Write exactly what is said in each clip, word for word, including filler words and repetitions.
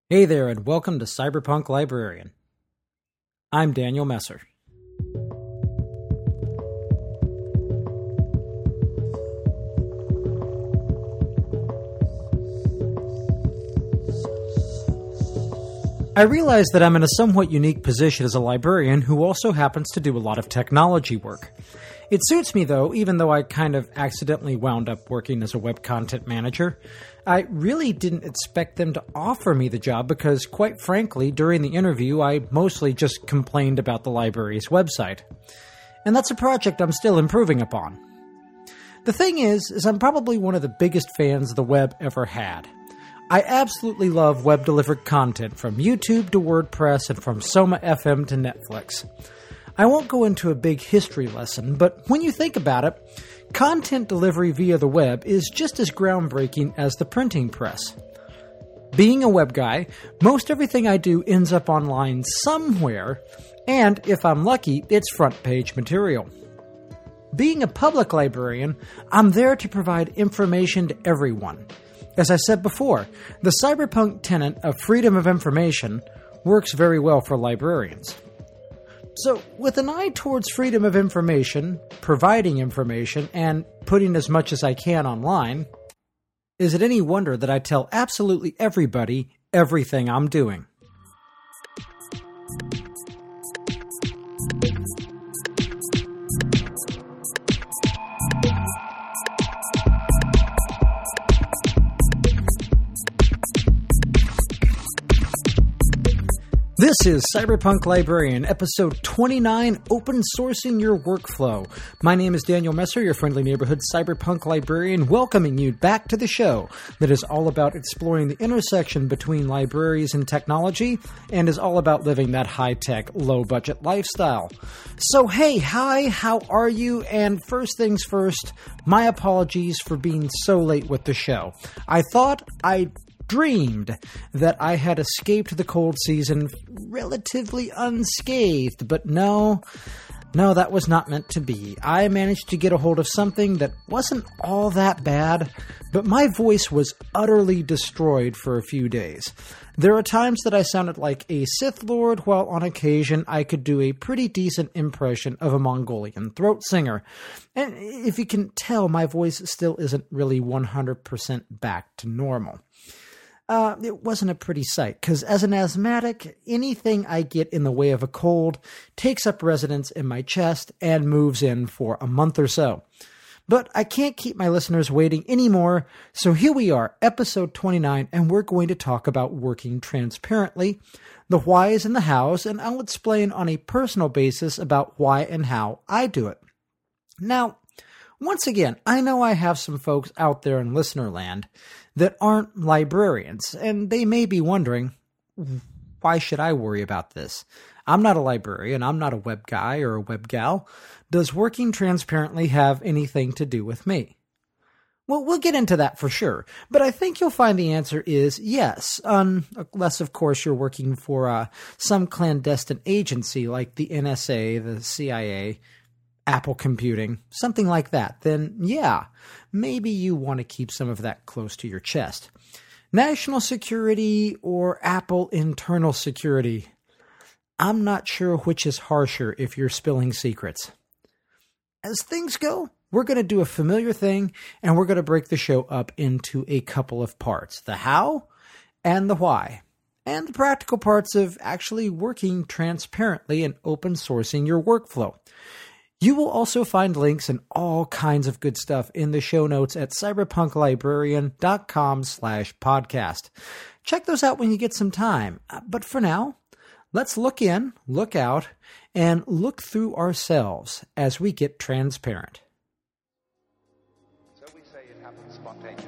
Hey there, and welcome to Cyberpunk Librarian. I'm Daniel Messer. I realize that I'm in a somewhat unique position as a librarian who also happens to do a lot of technology work. It suits me, though, even though I kind of accidentally wound up working as a web content manager. I really didn't expect them to offer me the job because, quite frankly, during the interview, I mostly just complained about the library's website. And that's a project I'm still improving upon. The thing is, is I'm probably one of the biggest fans the web ever had. I absolutely love web-delivered content, from YouTube to WordPress and from Soma F M to Netflix. I won't go into a big history lesson, but when you think about it, content delivery via the web is just as groundbreaking as the printing press. Being a web guy, most everything I do ends up online somewhere, and if I'm lucky, it's front-page material. Being a public librarian, I'm there to provide information to everyone. As I said before, the cyberpunk tenet of freedom of information works very well for librarians. So, with an eye towards freedom of information, providing information, and putting as much as I can online, is it any wonder that I tell absolutely everybody everything I'm doing? This is Cyberpunk Librarian, episode twenty-nine, Open Sourcing Your Workflow. My name is Daniel Messer, your friendly neighborhood Cyberpunk Librarian, welcoming you back to the show that is all about exploring the intersection between libraries and technology, and is all about living that high-tech, low-budget lifestyle. So hey, hi, how are you? And first things first, my apologies for being so late with the show. I thought I'd dreamed that I had escaped the cold season relatively unscathed, but no, no, that was not meant to be. I managed to get a hold of something that wasn't all that bad, but my voice was utterly destroyed for a few days. There are times that I sounded like a Sith Lord, while on occasion I could do a pretty decent impression of a Mongolian throat singer. And if you can tell, my voice still isn't really one hundred percent back to normal. Uh, it wasn't a pretty sight, because as an asthmatic, anything I get in the way of a cold takes up residence in my chest and moves in for a month or so. But I can't keep my listeners waiting anymore, so here we are, episode twenty-nine, and we're going to talk about working transparently, the whys and the hows, and I'll explain on a personal basis about why and how I do it. Now, once again, I know I have some folks out there in listener land that aren't librarians, and they may be wondering, why should I worry about this? I'm not a librarian, I'm not a web guy or a web gal. Does working transparently have anything to do with me? Well, we'll get into that for sure, but I think you'll find the answer is yes, unless, of course, you're working for uh, some clandestine agency like the N S A, the C I A, Apple Computing, something like that, then yeah, maybe you want to keep some of that close to your chest. National security or Apple internal security? I'm not sure which is harsher if you're spilling secrets. As things go, we're going to do a familiar thing, and we're going to break the show up into a couple of parts. The how and the why, and the practical parts of actually working transparently and open sourcing your workflow. You will also find links and all kinds of good stuff in the show notes at cyberpunklibrarian.com slash podcast. Check those out when you get some time. But for now, let's look in, look out, and look through ourselves as we get transparent. So we say it happens spontaneously.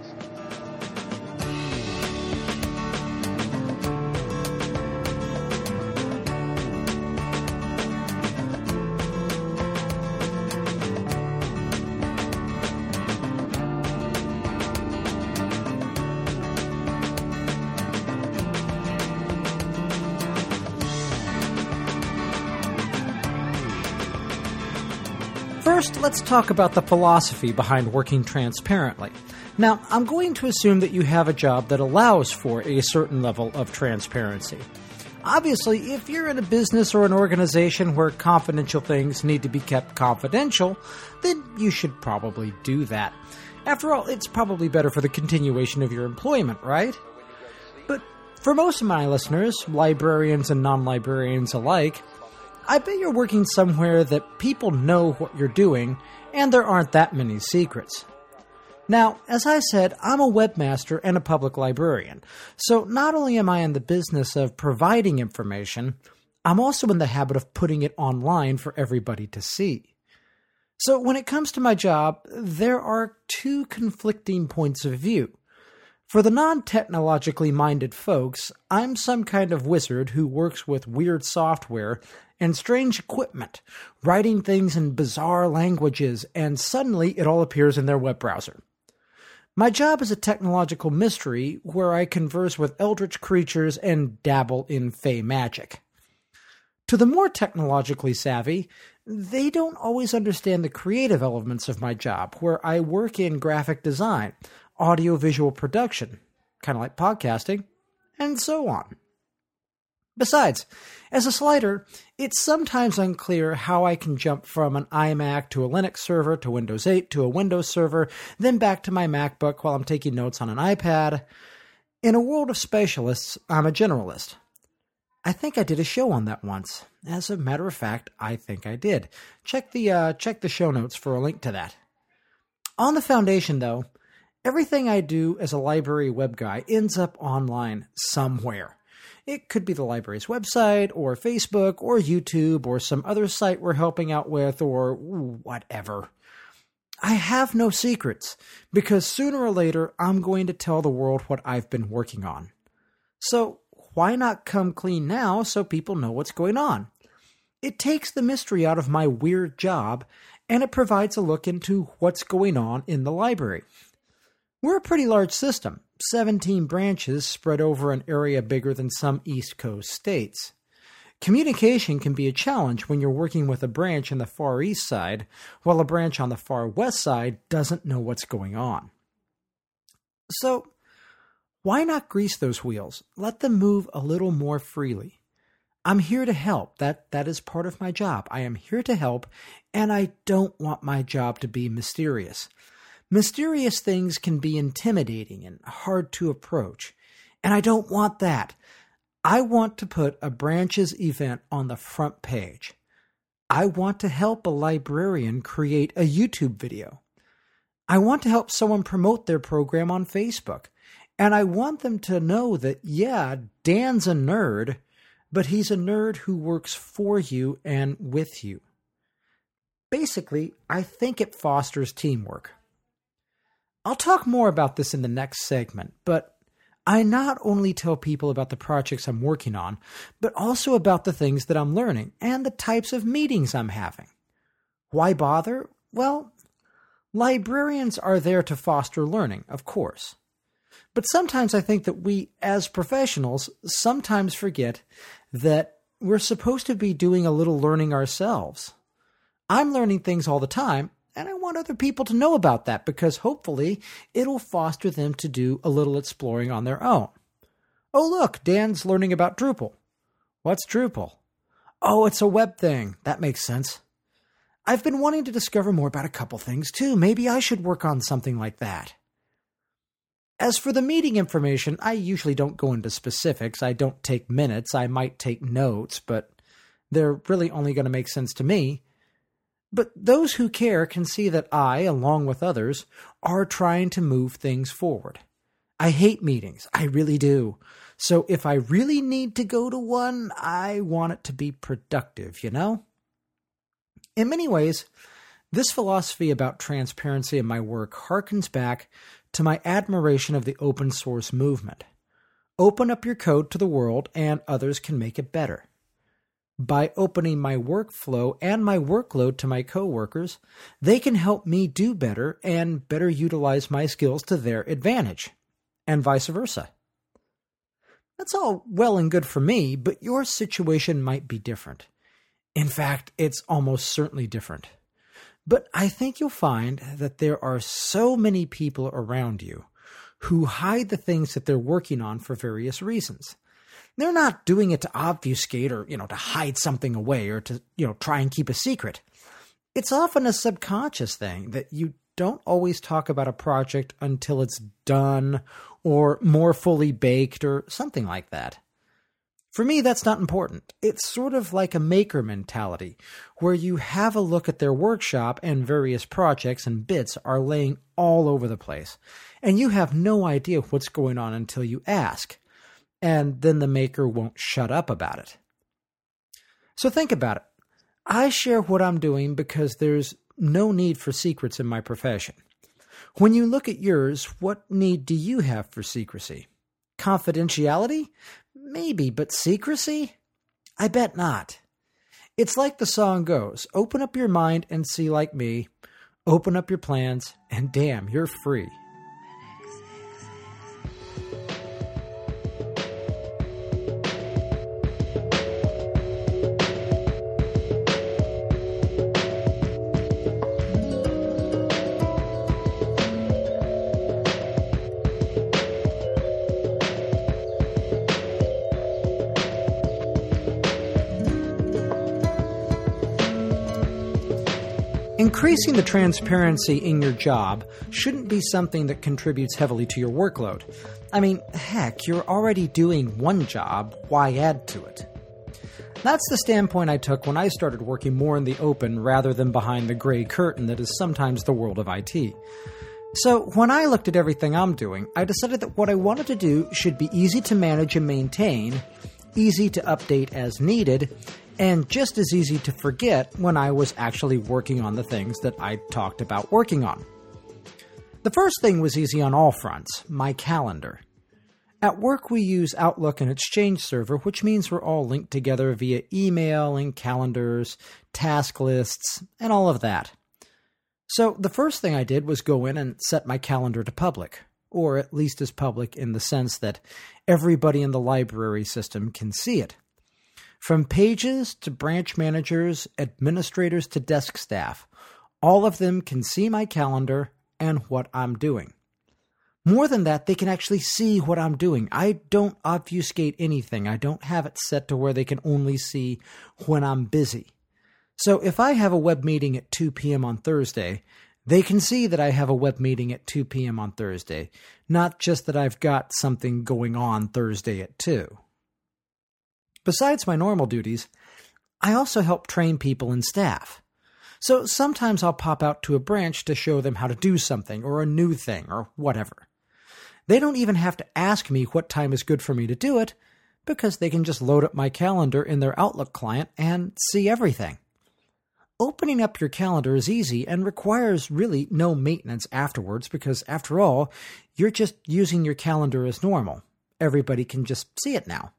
First, let's talk about the philosophy behind working transparently. Now, I'm going to assume that you have a job that allows for a certain level of transparency. Obviously, if you're in a business or an organization where confidential things need to be kept confidential, then you should probably do that. After all, it's probably better for the continuation of your employment, right? But for most of my listeners, librarians and non-librarians alike, I bet you're working somewhere that people know what you're doing, and there aren't that many secrets. Now, as I said, I'm a webmaster and a public librarian, so not only am I in the business of providing information, I'm also in the habit of putting it online for everybody to see. So when it comes to my job, there are two conflicting points of view. For the non-technologically minded folks, I'm some kind of wizard who works with weird software and strange equipment, writing things in bizarre languages, and suddenly it all appears in their web browser. My job is a technological mystery where I converse with eldritch creatures and dabble in fey magic. To the more technologically savvy, they don't always understand the creative elements of my job, where I work in graphic design, audiovisual production, kind of like podcasting, and so on. Besides, as a slider, it's sometimes unclear how I can jump from an iMac to a Linux server to Windows eight to a Windows server, then back to my MacBook while I'm taking notes on an iPad. In a world of specialists, I'm a generalist. I think I did a show on that once. As a matter of fact, I think I did. Check the uh, check the show notes for a link to that. On the foundation, though, everything I do as a library web guy ends up online somewhere. It could be the library's website, or Facebook, or YouTube, or some other site we're helping out with, or whatever. I have no secrets, because sooner or later I'm going to tell the world what I've been working on. So why not come clean now so people know what's going on? It takes the mystery out of my weird job, and it provides a look into what's going on in the library. We're a pretty large system, seventeen branches spread over an area bigger than some East Coast states. Communication can be a challenge when you're working with a branch in the far east side, while a branch on the far west side doesn't know what's going on. So, why not grease those wheels? Let them move a little more freely. I'm here to help. That, that is part of my job. I am here to help, and I don't want my job to be mysterious. Mysterious things can be intimidating and hard to approach, and I don't want that. I want to put a branch's event on the front page. I want to help a librarian create a YouTube video. I want to help someone promote their program on Facebook, and I want them to know that, yeah, Dan's a nerd, but he's a nerd who works for you and with you. Basically, I think it fosters teamwork. I'll talk more about this in the next segment, but I not only tell people about the projects I'm working on, but also about the things that I'm learning and the types of meetings I'm having. Why bother? Well, librarians are there to foster learning, of course. But sometimes I think that we, as professionals, sometimes forget that we're supposed to be doing a little learning ourselves. I'm learning things all the time, and I want other people to know about that because hopefully it'll foster them to do a little exploring on their own. Oh, look, Dan's learning about Drupal. What's Drupal? Oh, it's a web thing. That makes sense. I've been wanting to discover more about a couple things too. Maybe I should work on something like that. As for the meeting information, I usually don't go into specifics. I don't take minutes. I might take notes, but they're really only going to make sense to me. But those who care can see that I, along with others, are trying to move things forward. I hate meetings. I really do. So if I really need to go to one, I want it to be productive, you know? In many ways, this philosophy about transparency in my work harkens back to my admiration of the open source movement. Open up your code to the world and others can make it better. By opening my workflow and my workload to my coworkers, they can help me do better and better utilize my skills to their advantage, and vice versa. That's all well and good for me, but your situation might be different. In fact, it's almost certainly different. But I think you'll find that there are so many people around you who hide the things that they're working on for various reasons. They're not doing it to obfuscate or, you know, to hide something away or to, you know, try and keep a secret. It's often a subconscious thing that you don't always talk about a project until it's done or more fully baked or something like that. For me, that's not important. It's sort of like a maker mentality, where you have a look at their workshop and various projects and bits are laying all over the place, and you have no idea what's going on until you ask, and then the maker won't shut up about it. So think about it. I share what I'm doing because there's no need for secrets in my profession. When you look at yours, what need do you have for secrecy? Confidentiality? Maybe, but secrecy? I bet not. It's like the song goes, open up your mind and see like me, open up your plans, and damn, you're free. Increasing the transparency in your job shouldn't be something that contributes heavily to your workload. I mean, heck, you're already doing one job, why add to it? That's the standpoint I took when I started working more in the open rather than behind the gray curtain that is sometimes the world of I T. So when I looked at everything I'm doing, I decided that what I wanted to do should be easy to manage and maintain, easy to update as needed, and just as easy to forget when I was actually working on the things that I talked about working on. The first thing was easy on all fronts, my calendar. At work we use Outlook and Exchange Server, which means we're all linked together via email and calendars, task lists, and all of that. So the first thing I did was go in and set my calendar to public, or at least as public in the sense that everybody in the library system can see it. From pages to branch managers, administrators to desk staff, all of them can see my calendar and what I'm doing. More than that, they can actually see what I'm doing. I don't obfuscate anything. I don't have it set to where they can only see when I'm busy. So if I have a web meeting at two p.m. on Thursday, they can see that I have a web meeting at two p.m. on Thursday, not just that I've got something going on Thursday at two. Besides my normal duties, I also help train people and staff. So sometimes I'll pop out to a branch to show them how to do something or a new thing or whatever. They don't even have to ask me what time is good for me to do it because they can just load up my calendar in their Outlook client and see everything. Opening up your calendar is easy and requires really no maintenance afterwards because, after all, you're just using your calendar as normal. Everybody can just see it now.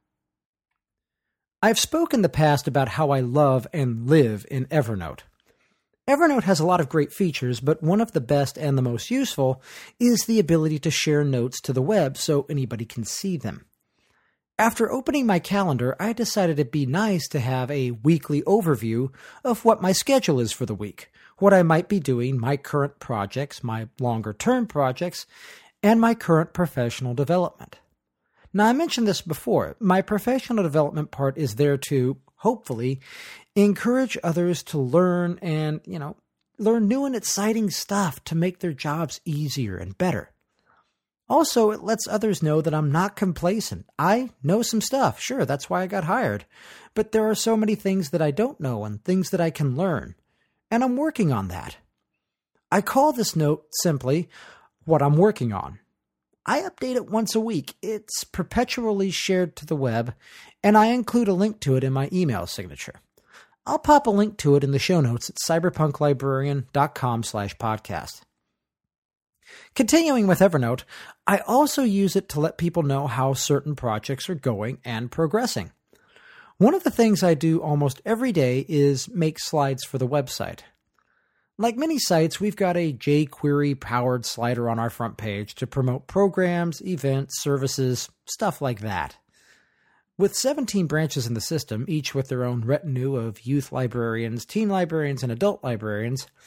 I've spoken in the past about how I love and live in Evernote. Evernote has a lot of great features, but one of the best and the most useful is the ability to share notes to the web so anybody can see them. After opening my calendar, I decided it'd be nice to have a weekly overview of what my schedule is for the week, what I might be doing, my current projects, my longer-term projects, and my current professional development. Now, I mentioned this before. My professional development part is there to, hopefully, encourage others to learn and, you know, learn new and exciting stuff to make their jobs easier and better. Also, it lets others know that I'm not complacent. I know some stuff. Sure, that's why I got hired. But there are so many things that I don't know and things that I can learn. And I'm working on that. I call this note simply what I'm working on. I update it once a week. It's perpetually shared to the web, and I include a link to it in my email signature. I'll pop a link to it in the show notes at cyberpunklibrarian.com slash podcast. Continuing with Evernote, I also use it to let people know how certain projects are going and progressing. One of the things I do almost every day is make slides for the website. Like many sites, we've got a jQuery-powered slider on our front page to promote programs, events, services, stuff like that. With seventeen branches in the system, each with their own retinue of youth librarians, teen librarians, and adult librarians,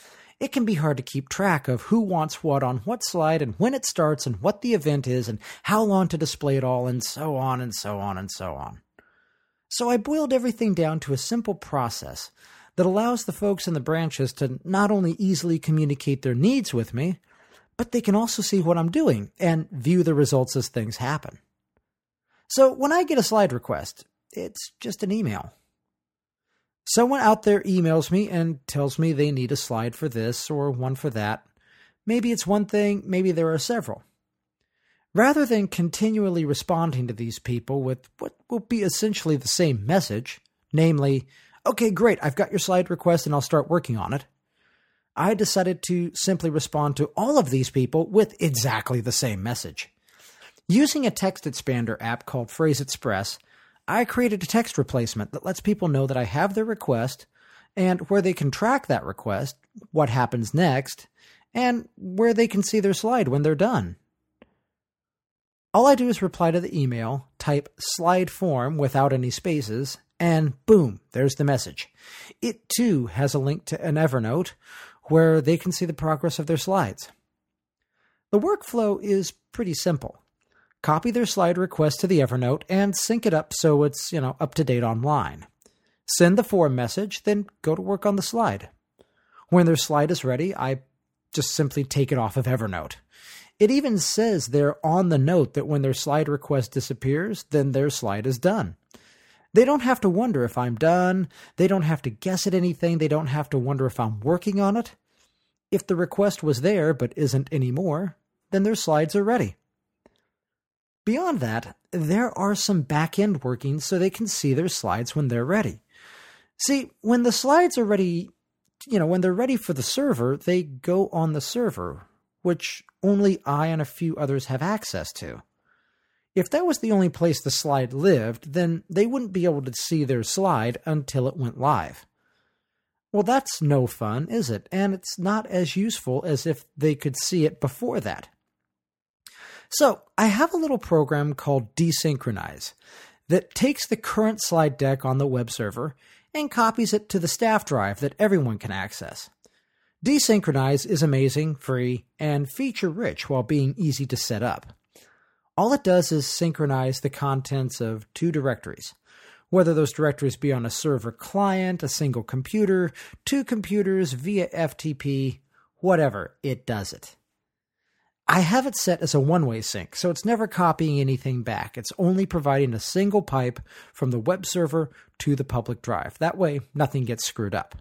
it can be hard to keep track of who wants what on what slide and when it starts and what the event is and how long to display it all and so on and so on and so on. So I boiled everything down to a simple process that allows the folks in the branches to not only easily communicate their needs with me, but they can also see what I'm doing and view the results as things happen. So when I get a slide request, it's just an email. Someone out there emails me and tells me they need a slide for this or one for that. Maybe it's one thing, maybe there are several. Rather than continually responding to these people with what will be essentially the same message, namely, okay, great, I've got your slide request and I'll start working on it, I decided to simply respond to all of these people with exactly the same message. Using a text expander app called Phrase Express, I created a text replacement that lets people know that I have their request and where they can track that request, what happens next, and where they can see their slide when they're done. All I do is reply to the email, type slide form without any spaces, and boom, there's the message. It too has a link to an Evernote where they can see the progress of their slides. The workflow is pretty simple. Copy their slide request to the Evernote and sync it up so it's, you know, up to date online. Send the form message, then go to work on the slide. When their slide is ready, I just simply take it off of Evernote. It even says there on the note that when their slide request disappears, then their slide is done. They don't have to wonder if I'm done. They don't have to guess at anything. They don't have to wonder if I'm working on it. If the request was there but isn't anymore, then their slides are ready. Beyond that, there are some back-end workings so they can see their slides when they're ready. See, when the slides are ready, you know, when they're ready for the server, they go on the server, which only I and a few others have access to. If that was the only place the slide lived, then they wouldn't be able to see their slide until it went live. Well, that's no fun, is it? And it's not as useful as if they could see it before that. So I have a little program called Desynchronize that takes the current slide deck on the web server and copies it to the staff drive that everyone can access. Desynchronize is amazing, free, and feature-rich while being easy to set up. All it does is synchronize the contents of two directories, whether those directories be on a server client, a single computer, two computers, via F T P, whatever, it does it. I have it set as a one-way sync, so it's never copying anything back. It's only providing a single pipe from the web server to the public drive. That way, nothing gets screwed up.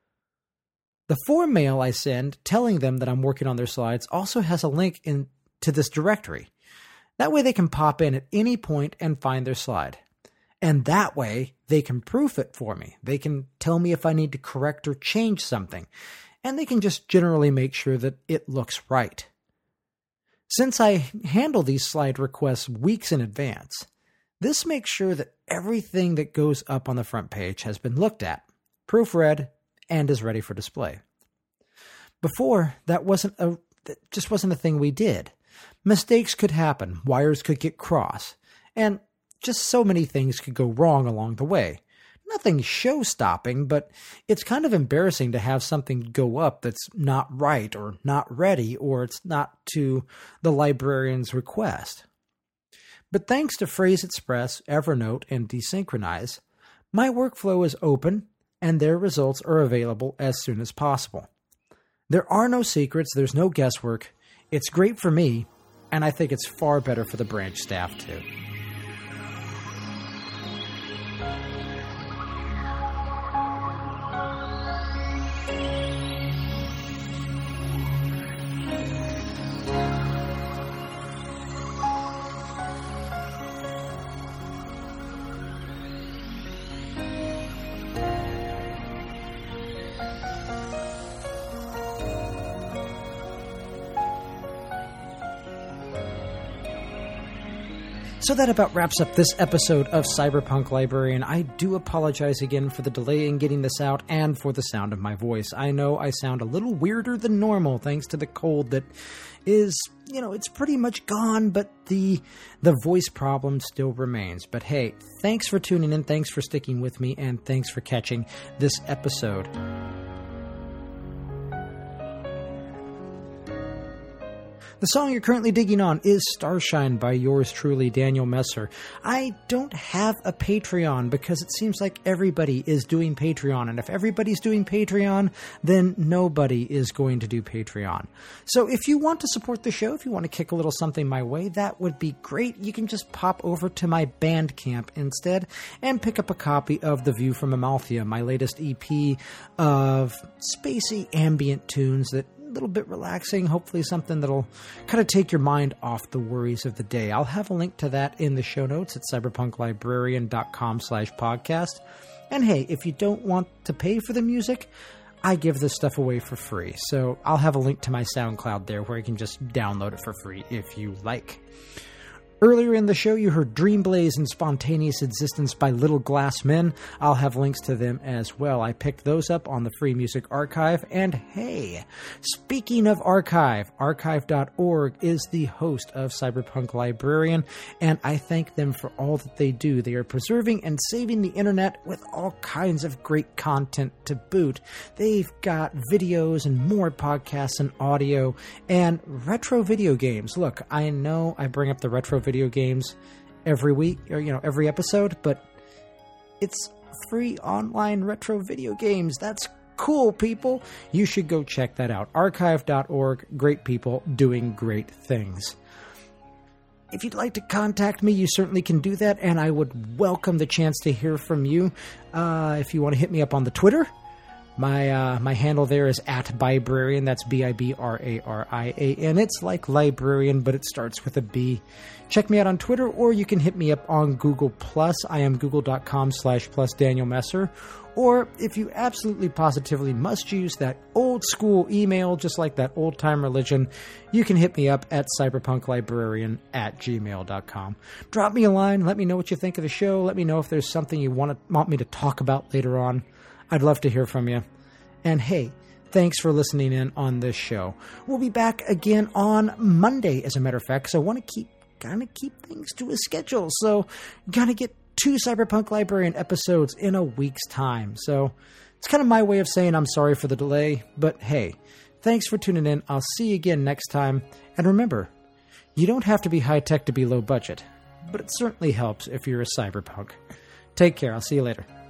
The form mail I send telling them that I'm working on their slides also has a link in to this directory. That way they can pop in at any point and find their slide. And that way they can proof it for me. They can tell me if I need to correct or change something. And they can just generally make sure that it looks right. Since I handle these slide requests weeks in advance, this makes sure that everything that goes up on the front page has been looked at, proofread, and is ready for display. Before, that wasn't a that just wasn't a thing we did. Mistakes could happen, wires could get crossed, and just so many things could go wrong along the way. Nothing show-stopping, but it's kind of embarrassing to have something go up that's not right or not ready or it's not to the librarian's request. But thanks to Phrase Express, Evernote, and Desynchronize, my workflow is open and their results are available as soon as possible. There are no secrets, there's no guesswork. It's great for me, and I think it's far better for the branch staff too. So that about wraps up this episode of Cyberpunk Librarian. I do apologize again for the delay in getting this out and for the sound of my voice. I know I sound a little weirder than normal thanks to the cold that is, you know, it's pretty much gone, but the the voice problem still remains. But hey, thanks for tuning in, thanks for sticking with me, and thanks for catching this episode. The song you're currently digging on is Starshine by yours truly, Daniel Messer. I don't have a Patreon because it seems like everybody is doing Patreon, and if everybody's doing Patreon, then nobody is going to do Patreon. So if you want to support the show, if you want to kick a little something my way, that would be great. You can just pop over to my Bandcamp instead and pick up a copy of The View from Amalthea, my latest E P of spacey ambient tunes that little bit relaxing, hopefully something that'll kind of take your mind off the worries of the day. I'll have a link to that in the show notes at cyberpunklibrarian.com slash podcast. And hey, if you don't want to pay for the music, I give this stuff away for free. So I'll have a link to my SoundCloud there where you can just download it for free if you like. Earlier in the show, you heard Dream Blaze and Spontaneous Existence by Little Glass Men. I'll have links to them as well. I picked those up on the Free Music Archive. And hey, speaking of archive, archive dot org is the host of Cyberpunk Librarian, and I thank them for all that they do. They are preserving and saving the internet with all kinds of great content to boot. They've got videos and more podcasts and audio and retro video games. Look, I know I bring up the retro video games every week, or you know, every episode, but it's free online retro video games. That's cool, people. You should go check that out. archive dot org, great people doing great things. If you'd like to contact me, you certainly can do that, and I would welcome the chance to hear from you. Uh, if you want to hit me up on the Twitter, My uh, my handle there is at Bibrarian. That's B I B R A R I A N. It's like librarian, but it starts with a B. Check me out on Twitter, or you can hit me up on Google Plus. I am google.com slash plus Daniel Messer. Or if you absolutely positively must use that old school email, just like that old time religion, you can hit me up at cyberpunklibrarian at gmail dot com. Drop me a line. Let me know what you think of the show. Let me know if there's something you want to, want me to talk about later on. I'd love to hear from you. And hey, thanks for listening in on this show. We'll be back again on Monday, as a matter of fact, because I want to keep kind of keep things to a schedule. So, gotta get two Cyberpunk Librarian episodes in a week's time. So, it's kind of my way of saying I'm sorry for the delay. But hey, thanks for tuning in. I'll see you again next time. And remember, you don't have to be high-tech to be low budget. But it certainly helps if you're a cyberpunk. Take care. I'll see you later.